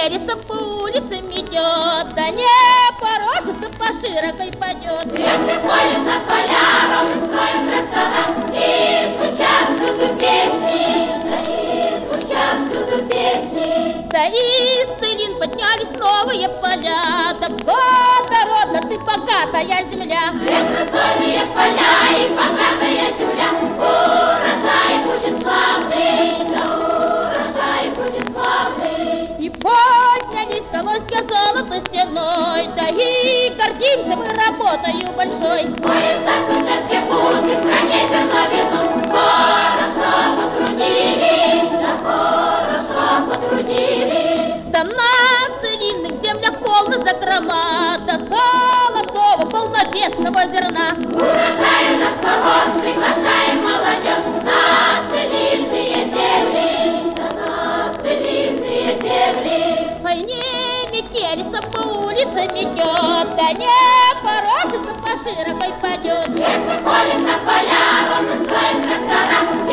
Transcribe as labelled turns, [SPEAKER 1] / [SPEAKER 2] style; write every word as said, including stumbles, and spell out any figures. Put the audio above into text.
[SPEAKER 1] метелица по улицам идет, да не порошится по широкой пойдет.
[SPEAKER 2] Ветры ходят на поля, ровным строем трактора, и звучат всюду песни, да и звучат всюду песни.
[SPEAKER 1] Да из целин поднялись новые поля, да плодородна ты богатая земля.
[SPEAKER 2] Ветродольные поля и богатая земля, урожай будет славный, да урожай будет славный.
[SPEAKER 1] И поднялись колосья золота стеной, да и гордимся мы работою большой.
[SPEAKER 2] Поезда стучат, бегут, и в стране зерно везут, хорошо потрудились, да хорошо потрудились.
[SPEAKER 1] Да на целинных землях полны закрома, да золотого полновесного зерна.
[SPEAKER 2] Урожай у нас хорош, приглашаем молодежь на целинные земли, да на целинные земли.
[SPEAKER 1] Ой, не метелица по улицам идет, да не порошится по широкой пойдет.
[SPEAKER 2] Ветры ходят на поля, ровным строем трактора,